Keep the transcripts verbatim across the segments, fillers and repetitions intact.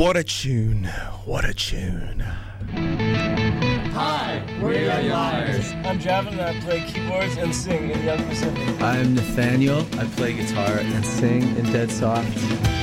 What a tune. What a tune. Hi, we're Young Liars. I'm Javin and I play keyboards and sing in Young Pacific. I'm Nathaniel. I play guitar and sing in Dead Soft.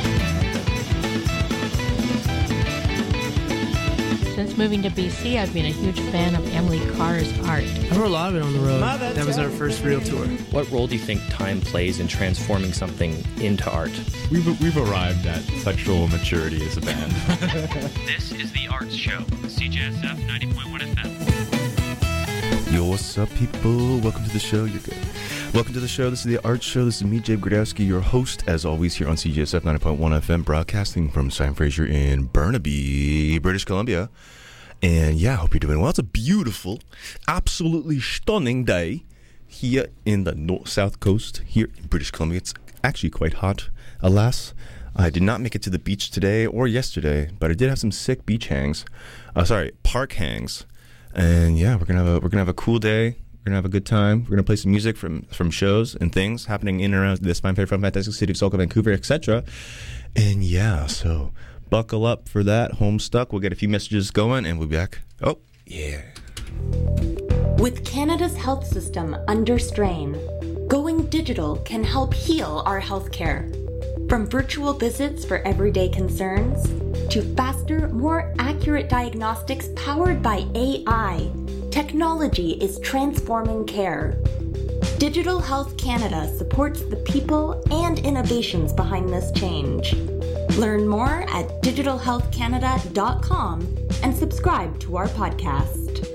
Since moving to B C, I've been a huge fan of Emily Carr's art. I wrote a lot of it on the road. That was our first real tour. What role do you think time plays in transforming something into art? We've we've arrived at sexual maturity as a band. This is The Arts Show, C J S F ninety point one F M. Yo, what's up, people? Welcome to the show. You're good. Welcome to the show. This is The Arts Show. This is me, Jabe Gradowski, your host, as always, here on C J S F ninety point one F M, broadcasting from Simon Fraser in Burnaby, British Columbia. And yeah, I hope you're doing well. It's a beautiful, absolutely stunning day here in the north south coast here in British Columbia. It's actually quite hot. Alas, I did not make it to the beach today or yesterday, but I did have some sick beach hangs. Uh, sorry, park hangs. And yeah, we're gonna have a we're gonna have a cool day. We're gonna have a good time. We're gonna play some music from from shows and things happening in and around this fine, from fantastic city of Sauk, Vancouver, et cetera. And yeah, so buckle up for that. Homestuck. We'll get a few messages going, and we'll be back. Oh yeah. With Canada's health system under strain, going digital can help heal our healthcare. From virtual visits for everyday concerns to faster, more accurate diagnostics powered by A I, technology is transforming care. Digital Health Canada supports the people and innovations behind this change. Learn more at digital health canada dot com and subscribe to our podcast.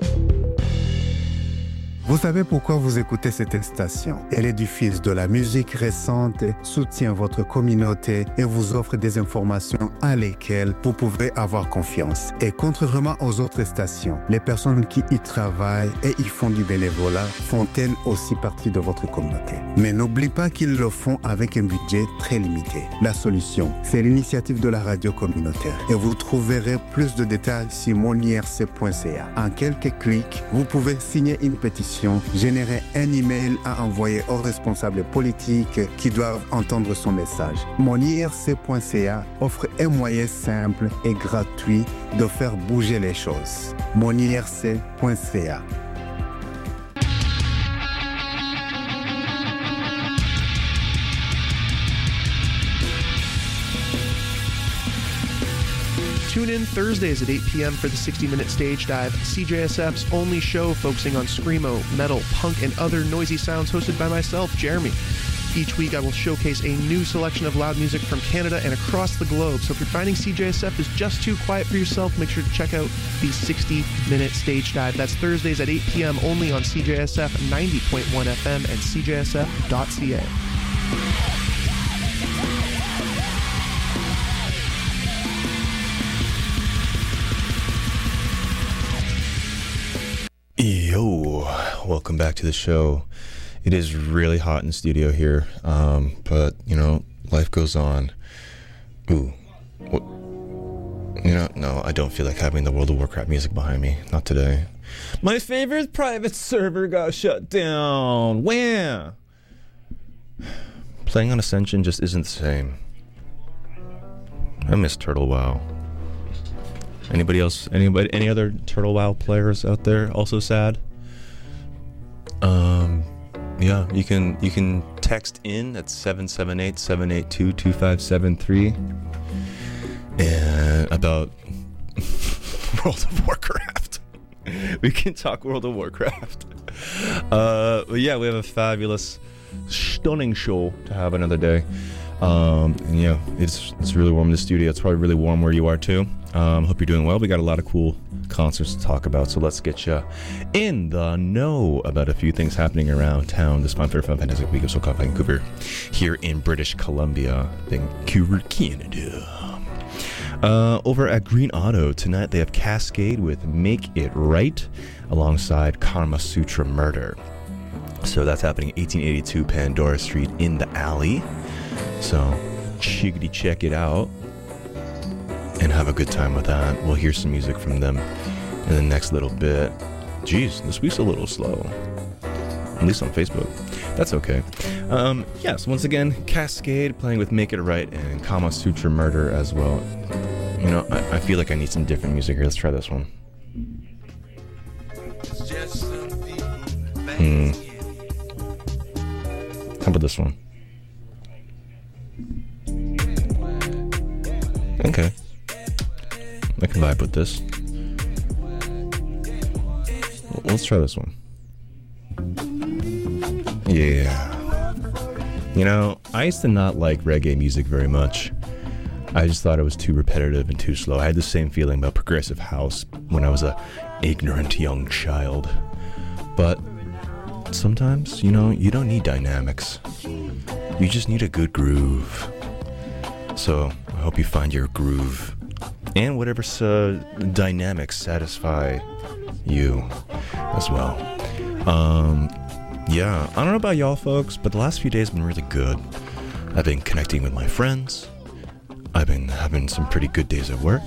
Vous savez pourquoi vous écoutez cette station? Elle est du fils de la musique récente, soutient votre communauté et vous offre des informations à lesquelles vous pouvez avoir confiance. Et contrairement aux autres stations, les personnes qui y travaillent et y font du bénévolat font elles aussi partie de votre communauté. Mais n'oublie pas qu'ils le font avec un budget très limité. La solution, c'est l'initiative de la radio communautaire. Et vous trouverez plus de détails sur mon I R C point C A. En quelques clics, vous pouvez signer une pétition, générer un email à envoyer aux responsables politiques qui doivent entendre son message. Mon I R C point C A offre un moyen simple et gratuit de faire bouger les choses. Mon I R C point C A. Tune in Thursdays at eight p.m. for the sixty-minute stage dive, C J S F's only show focusing on screamo, metal, punk, and other noisy sounds, hosted by myself, Jeremy. Each week I will showcase a new selection of loud music from Canada and across the globe. So if you're finding C J S F is just too quiet for yourself, make sure to check out the sixty-minute stage dive. That's Thursdays at eight p.m. only on C J S F ninety point one F M and C J S F dot C A. Yo, welcome back to the show. It is really hot in the studio here, um, but, you know, life goes on. Ooh, what? You know, no, I don't feel like having the World of Warcraft music behind me. Not today. My favorite private server got shut down. Wham! Playing on Ascension just isn't the same. I miss Turtle WoW. Anybody else? Anybody? Any other Turtle WoW players out there? Also sad. Um, yeah, you can you can text in at seven seven eight, seven eight two, two five seven three and about World of Warcraft. We can talk World of Warcraft. Uh, but yeah, we have a fabulous, stunning show to have another day. Um, and yeah, it's it's really warm in the studio. It's probably really warm where you are too. Um, hope you're doing well. We got a lot of cool concerts to talk about, so let's get you in the know about a few things happening around town this fun, fair, fun, fantastic week of Sauk, Vancouver, here in British Columbia, Vancouver, Canada. Uh, over at Green Auto tonight, they have Cascade with "Make It Right" alongside Karma Sutra Murder. So that's happening at eighteen eighty-two Pandora Street in the alley. So chickadee check it out and have a good time with that. We'll hear some music from them in the next little bit. Jeez, this week's a little slow. At least on Facebook. That's okay. Um, yes, once again, Cascade playing with "Make It Right" and Kama Sutra Murder as well. You know, I, I feel like I need some different music here. Let's try this one. Hmm. How about this one? Okay. I can vibe with this. Let's try this one. Yeah. You know, I used to not like reggae music very much. I just thought it was too repetitive and too slow. I had the same feeling about progressive house when I was a ignorant young child. But sometimes, you know, you don't need dynamics. You just need a good groove. So I hope you find your groove and whatever uh, dynamics satisfy you as well. Um, yeah, I don't know about y'all folks, but the last few days have been really good. I've been connecting with my friends. I've been having some pretty good days at work.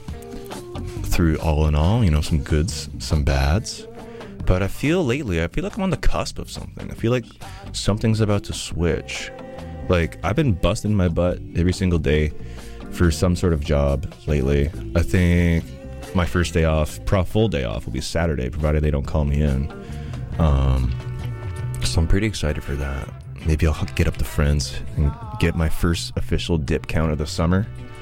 Through all in all, you know, some goods, some bads. But I feel lately, I feel like I'm on the cusp of something. I feel like something's about to switch. Like, I've been busting my butt every single day for some sort of job lately. I think my first day off, pro full day off, will be Saturday, provided they don't call me in. Um, so I'm pretty excited for that. Maybe I'll get up the friends and get my first official dip count of the summer.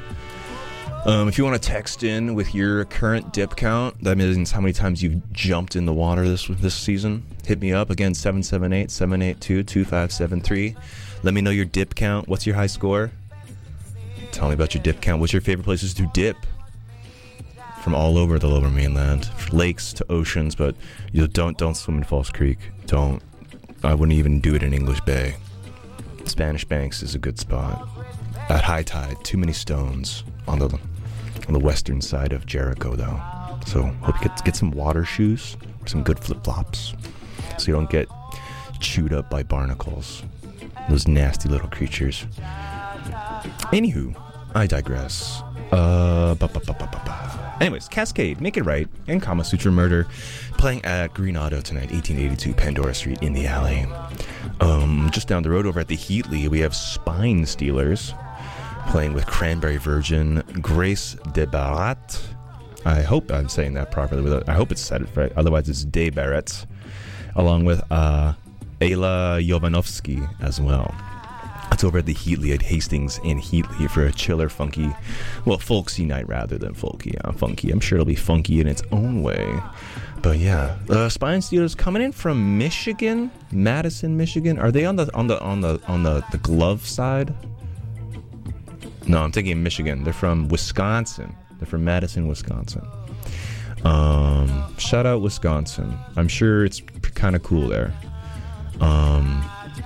Um, if you want to text in with your current dip count, that means how many times you've jumped in the water this this season. Hit me up again, seven seven eight, seven eight two, two five seven three. Let me know your dip count. What's your high score? Tell me about your dip count. What's your favorite places to dip? From all over the Lower Mainland, lakes to oceans, but you don't don't swim in False Creek. Don't. I wouldn't even do it in English Bay. Spanish Banks is a good spot. At high tide, too many stones on the on the western side of Jericho, though. So hope you get get some water shoes, or some good flip flops, so you don't get chewed up by barnacles, those nasty little creatures. Anywho, I digress. Uh, ba, ba, ba, ba, ba, ba. Anyways, Cascade, Make It Right, and Kama Sutra Murder, playing at Green Auto tonight, eighteen eighty-two Pandora Street in the alley. Um, just down the road over at the Heatley, we have Spine Stealers, playing with Cranberry Virgin, Grace de Barret. I hope I'm saying that properly. I hope it's said it right. Otherwise, it's De Barret, along with uh, Ayla Jovanovski as well. It's over at the Heatley at Hastings in Heatley for a chiller, funky, well, folksy night rather than folky. Uh, funky. I'm sure it'll be funky in its own way. But yeah, uh, Spine Stealers coming in from Michigan, Madison, Michigan. Are they on the on the on the on the, the glove side? No, I'm thinking Michigan. They're from Wisconsin. They're from Madison, Wisconsin. Um, shout out Wisconsin. I'm sure it's kind of cool there. Um,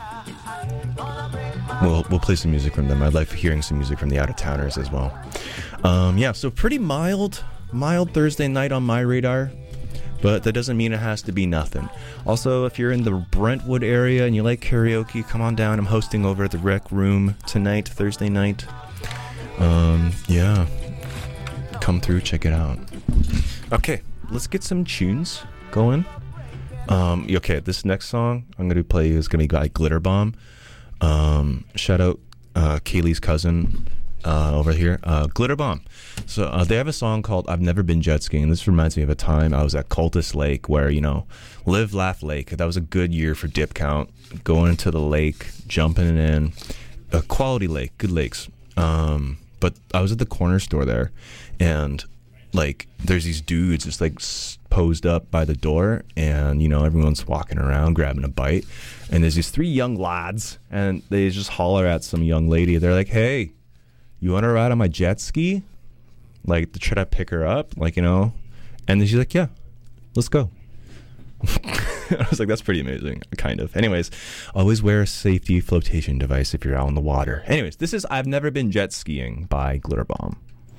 we'll we'll play some music from them. I like hearing some music from the out of towners as well. Um, yeah, so pretty mild, mild Thursday night on my radar. But that doesn't mean it has to be nothing. Also, if you're in the Brentwood area and you like karaoke, come on down. I'm hosting over at the Rec Room tonight, Thursday night. Um, yeah. Come through, check it out. Okay, let's get some tunes going. Um, okay, this next song I'm going to play is going to be by Glitter Bomb. Um, shout out uh, Kaylee's cousin uh, over here, uh, Glitter Bomb. So uh, they have a song called I've Never Been Jet Skiing. This reminds me of a time I was at Cultus Lake where, you know, Live, Laugh Lake. That was a good year for dip count. Going into the lake, jumping in. A quality lake, good lakes. Um, but I was at the corner store there, and like there's these dudes just like posed up by the door, and you know everyone's walking around grabbing a bite, and there's these three young lads, and they just holler at some young lady. They're like, "Hey, you want to ride on my jet ski?" Like to try to pick her up, like, you know, and then she's like, "Yeah, let's go." I was like, that's pretty amazing, kind of. Anyways, always wear a safety flotation device if you're out in the water. Anyways, this is I've Never Been Jet Skiing by Glitter Bomb.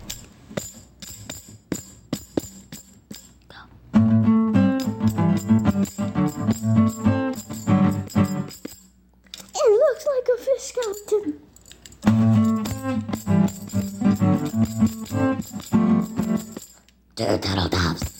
It looks like a fish captain. Two turtle doves.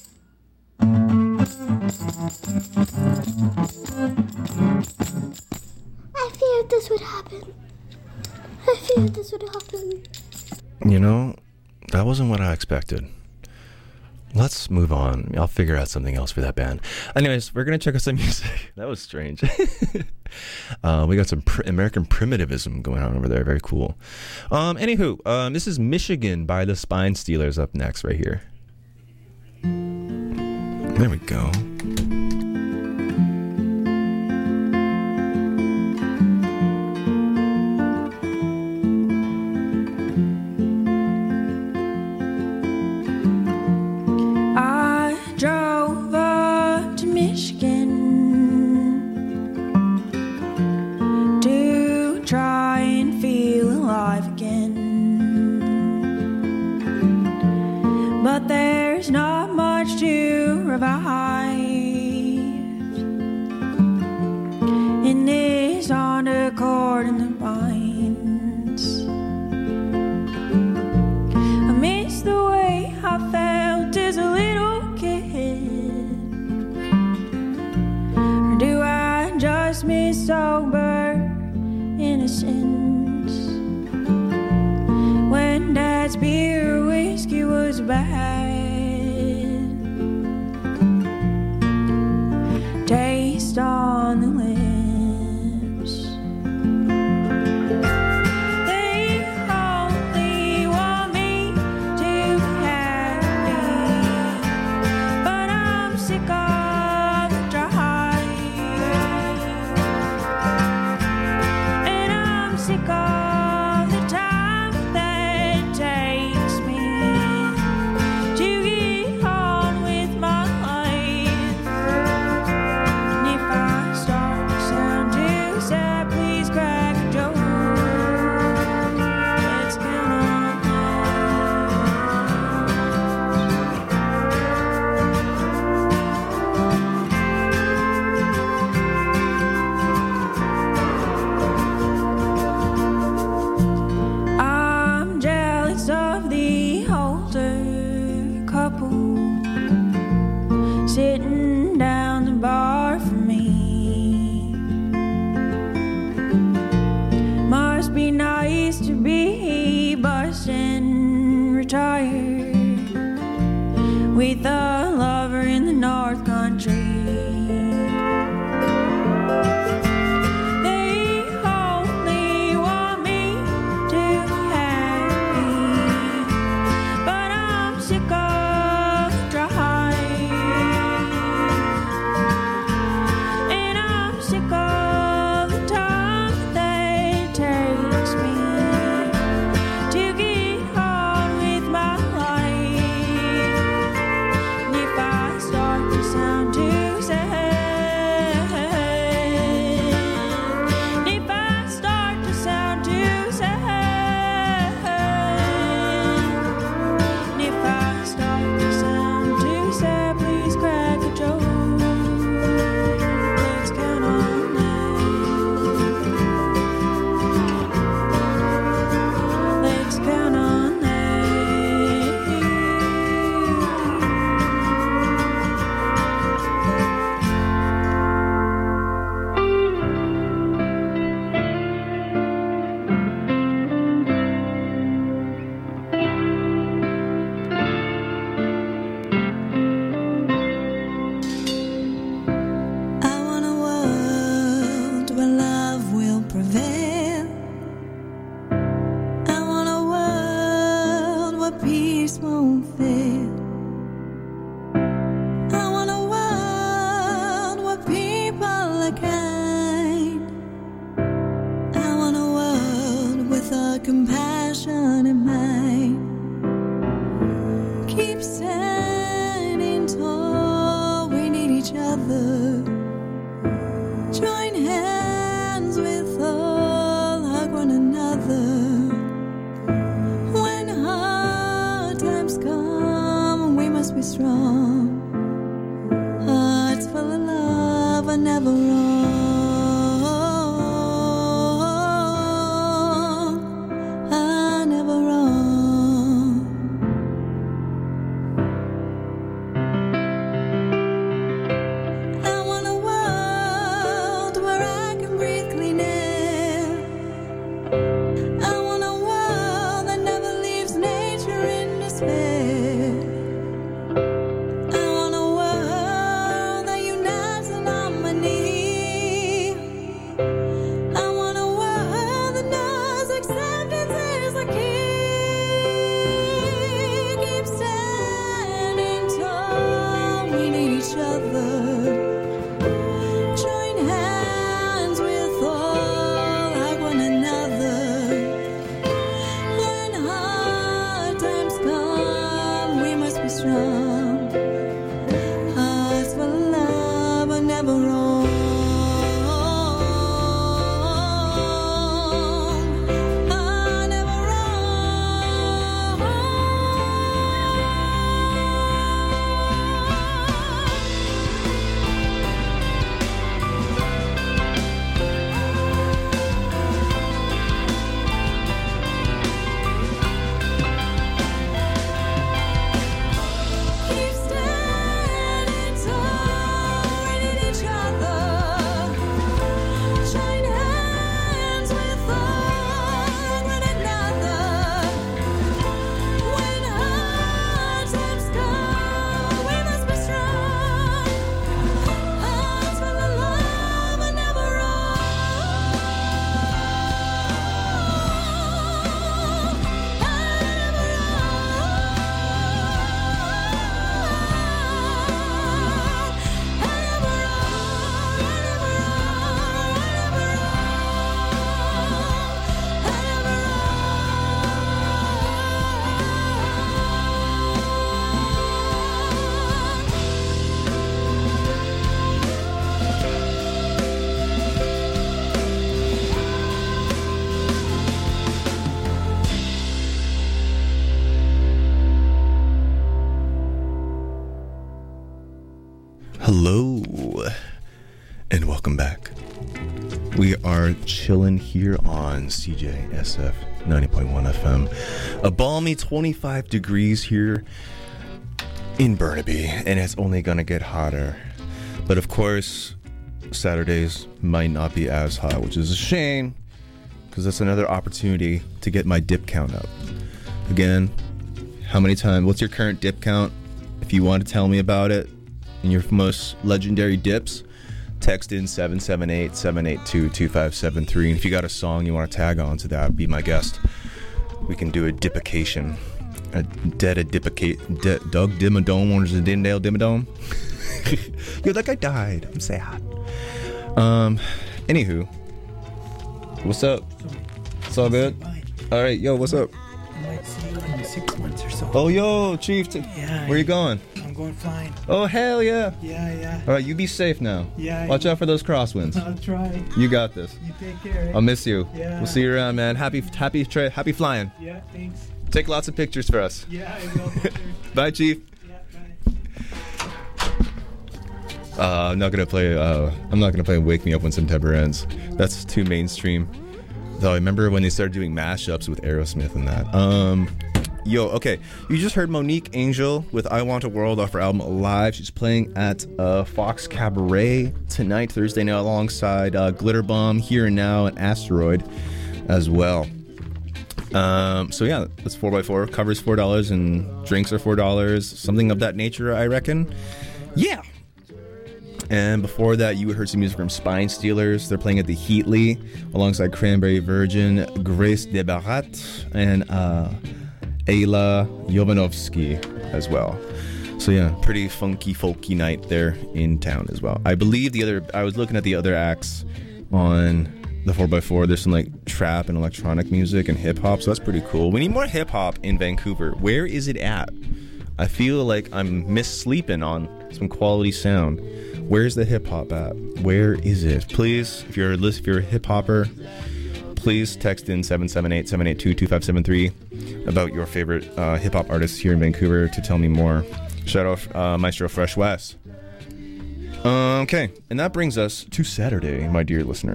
I feared this would happen. I feared this would happen. You know, That wasn't what I expected. Let's move on. I'll figure out something else for that band. Anyways, we're going to check out some music. That was strange. uh, we got some pr- American primitivism going on over there. Very cool. Um, anywho, um, this is Michigan by the Spine Stealers up next right here. There we go. But there's not much to revive in this undercord in the binds. I miss the way I felt as a little kid, or do I just miss sober innocence when Dad's beer whiskey was bad? Taste on the lips. They only want me to be happy, but I'm sick of the drive, and I'm sick of the time that takes me to get on with my life. And if I start to sound too sad, please crack a joke. Let's count on I'm jealous of the older couple sitting down the bar for me. Must be nice to be bused and retired with a lover in the North Country. They only want me to be happy, but I'm sick of the drive, and I'm sick of the time that takes me to get on with my life. And if I start to sound too sad, and if I start to sound too sad, and if I start to sound too sad, please crack a joke. Let's count on that. Let's count on that. I want a world where love will prevail. I want a world where peace won't fail. I want a world where people are kind. I want a world with a compassionate mind. Keep standing tall, we need each other. Join hands with all, hug one another. When hard times come, we must be strong. Hearts full of love are never wrong, are never wrong. I want a world where I can breathe clean air. I want a world that never leaves nature in welcome back. We are chilling here on C J S F ninety point one F M. A balmy twenty-five degrees here in Burnaby, and it's only gonna get hotter. But of course, Saturdays might not be as hot, which is a shame, because that's another opportunity to get my dip count up. Again, how many times, what's your current dip count? If you want to tell me about it and your most legendary dips, text in seven seven eight, seven eight two, two five seven three. And if you got a song you want to tag on to that, be my guest. We can do a dipication. A dead a dipicate. De- Doug Dimmadome, or is it Dindale Dimmadome? Yo, that guy died. I'm sad. Um, anywho. What's up? It's all good? All right, yo, what's up? I might see you in six months or so. Oh, yo, Chief. T- yeah. Where you going? I'm going flying. Oh, hell yeah. Yeah, yeah. All right, you be safe now. Yeah. Watch out for those crosswinds. I'll try. You got this. You take care. I'll miss you. Yeah. We'll see you around, man. Happy, happy, tra- happy flying. Yeah, thanks. Take lots of pictures for us. Yeah, I will. Bye, Chief. Yeah, bye. Uh, I'm not gonna play. Uh, I'm not gonna play "Wake Me Up When September Ends." That's too mainstream. Though I remember when they started doing mashups with Aerosmith and that. Um, yo, okay, you just heard Monique Angel with "I Want a World" off her album "Alive." She's playing at uh, Fox Cabaret tonight, Thursday night, alongside uh, Glitter Bomb, Here and Now, and Asteroid as well. Um, so yeah, it's four by four. Covers four dollars and drinks are four dollars. Something of that nature, I reckon. Yeah. And before that, you heard some music from Spine Stealers. They're playing at the Heatley alongside Cranberry Virgin, Grace de Barat, and uh, Ayla Jovanovski as well. So yeah, pretty funky, folky night there in town as well. I believe the other, I was looking at the other acts on the four by four. There's some like trap and electronic music and hip hop, so that's pretty cool. We need more hip hop in Vancouver. Where is it at? I feel like I'm missleeping on some quality sound. Where's the hip hop at? Where is it? Please, if you're a if you're a hip hopper, please text in seven seven eight, seven eight two, two five seven three about your favorite uh, hip hop artists here in Vancouver to tell me more. Shout out uh, Maestro Fresh West. Uh, okay, and that brings us to Saturday, my dear listener.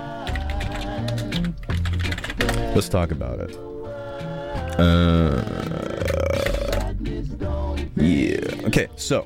Let's talk about it. Uh, yeah. Okay, so.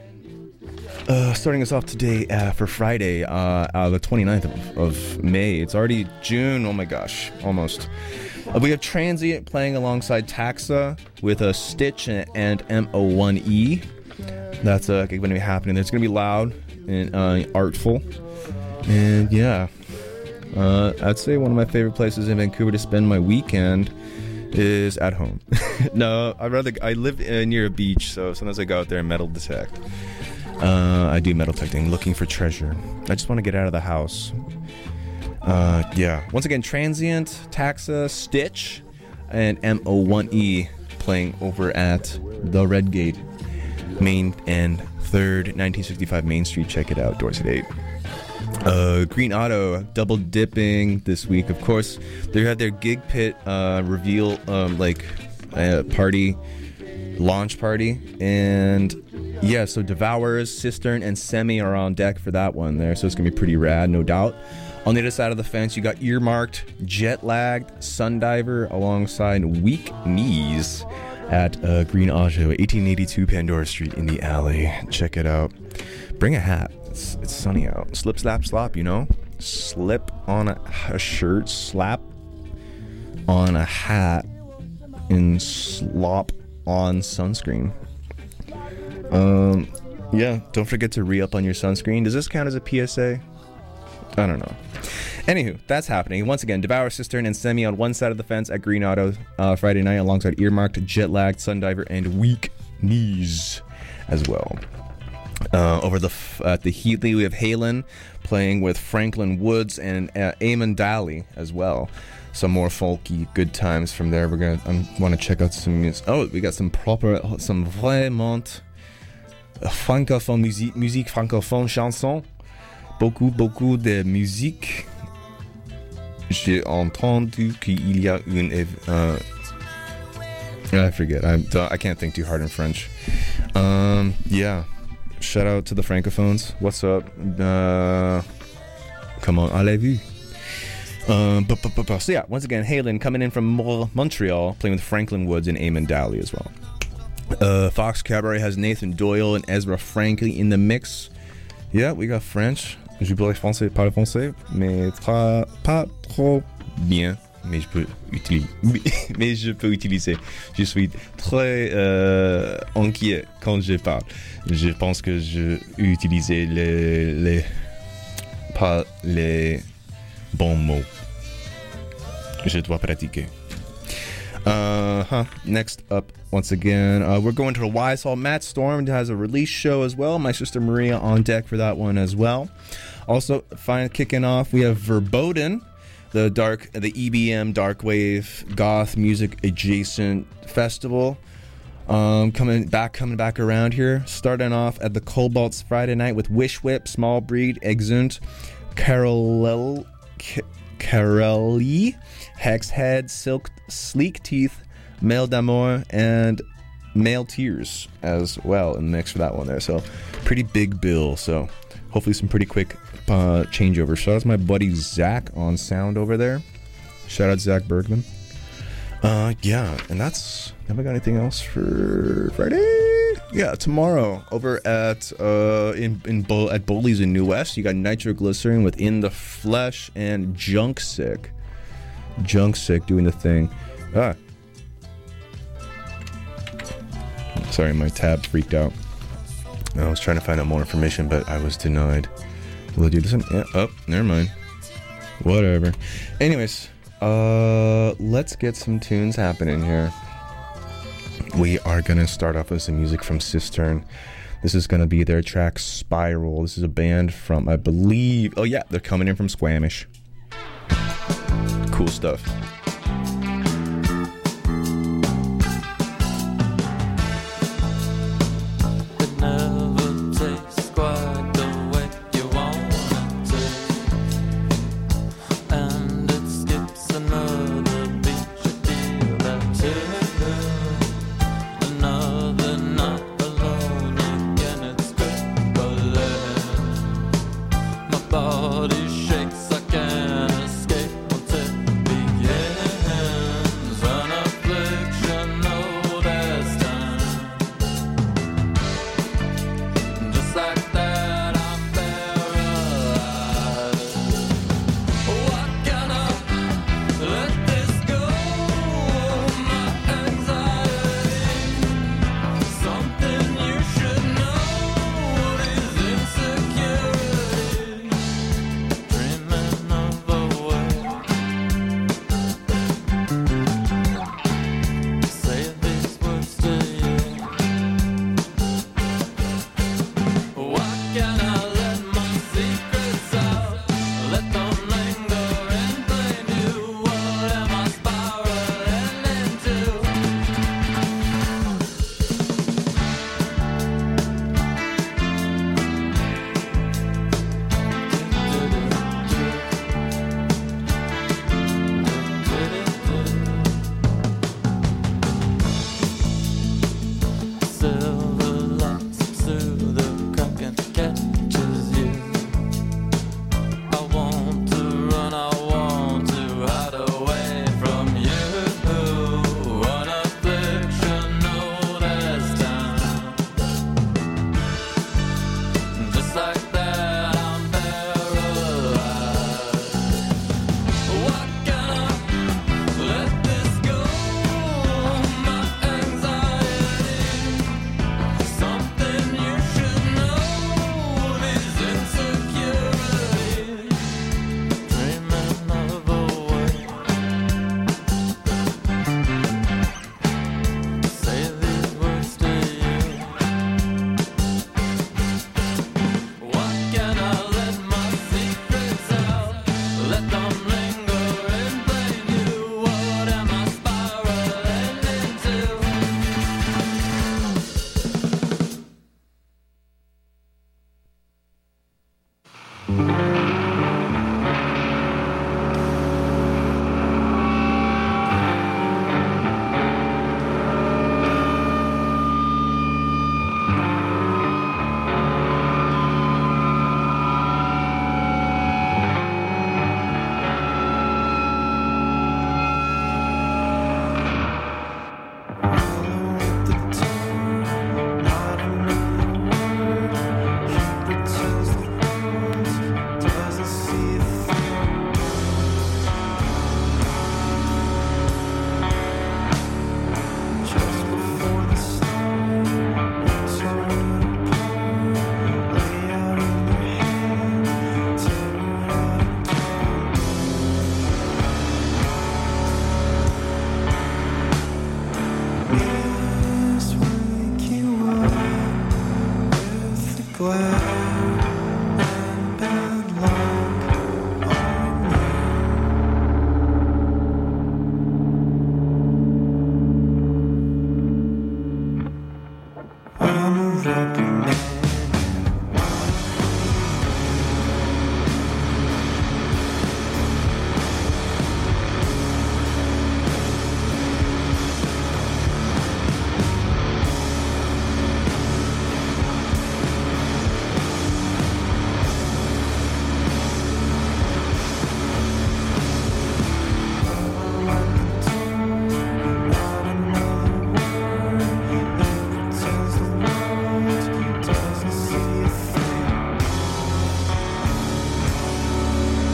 Uh, starting us off today uh, for Friday, uh, uh, the twenty-ninth of, of May. It's already June. Oh my gosh, almost. Uh, we have Transient playing alongside Taxa with a Stitch and, and M O one E. That's uh, going to be happening. It's going to be loud and uh, artful. And yeah, uh, I'd say one of my favorite places in Vancouver to spend my weekend is at home. No, I'd rather. I live uh, near a beach, so sometimes I go out there and metal detect. Uh, I do metal detecting, looking for treasure. I just want to get out of the house. Uh, yeah. Once again, Transient, Taxa, Stitch, and M O one E playing over at the Redgate, Main and third, nineteen sixty-five Main Street. Check it out, doors at eight. Uh, Green Auto double dipping this week. Of course, they had their Gig Pit uh, reveal, um, like uh, party, launch party, and. Yeah, so Devourers, Cistern, and Semi are on deck for that one there, so it's going to be pretty rad, no doubt. On the other side of the fence, you got Earmarked, Jet Lagged, Sundiver, alongside Weak Knees at uh, Green Auto, eighteen eighty-two Pandora Street in the alley. Check it out. Bring a hat. It's, it's sunny out. Slip, slap, slop, you know? Slip on a, a shirt, slap on a hat, and slop on sunscreen. Um, yeah, don't forget to re-up on your sunscreen. Does this count as a P S A? I don't know. Anywho, that's happening. Once again, Devour, Cistern, and Semi on one side of the fence at Green Auto uh, Friday night alongside Earmarked, Jet Lagged, Sundiver, and Weak Knees as well. Uh, over the f- at the Heatley, we have Halen playing with Franklin Woods and uh, Eamon Daly as well. Some more folky good times from there. We're gonna I want to check out some music. Oh, we got some proper, some vraiment francophone musique, musique francophone chanson. Beaucoup, beaucoup de musique. J'ai entendu qu'il y a une. Uh, I forget. I I can't think too hard in French. Um, yeah. Shout out to the francophones. What's up? Uh, comment allez-vous? Um, but, but, but, but, so yeah, once again, Halen coming in from Mo- Montreal, playing with Franklin Woods and Eamon Dally as well. Uh, Fox Cabaret has Nathan Doyle and Ezra Franklin in the mix. Yeah, we got French. Je parle français, parle français, mais tra- pas trop bien. Mais je peux utiliser. mais je peux utiliser. Je suis très euh, inquiet quand je parle. Je pense que je utilise les, les pas les bons mots. Je dois pratiquer. Uh huh. Next up, once again, uh, we're going to the Wise Hall. Matt Storm has a release show as well. My sister Maria on deck for that one as well. Also, fine, kicking off, we have Verboten, the dark, the E B M, dark wave, goth music adjacent festival. Um, coming back, coming back around here. Starting off at the Cobalts Friday night with Wish Whip, Small Breed, Exunt, Carol, Carelli, Hex Head, Silk, Sleek Teeth, Male d'Amour, and Male Tears as well in the mix for that one there. So pretty big bill. So hopefully some pretty quick uh, changeover. Shout out to my buddy Zach on sound over there. Shout out Zach Bergman. Uh, yeah, and that's. Have I got anything else for Friday? Yeah, tomorrow over at uh in in Bo- at Bowley's in New West, you got Nitroglycerin with In the Flesh and Junk Sick. Junk Sick doing the thing. Ah. Sorry, my tab freaked out. I was trying to find out more information, but I was denied. Will I do this one? Yeah. Oh, never mind. Whatever. Anyways, uh, let's get some tunes happening here. We are gonna start off with some music from Cistern. This is gonna be their track Spiral. This is a band from, I believe, oh yeah, they're coming in from Squamish. Cool stuff. Body shakes, I can't escape until it begins. Let the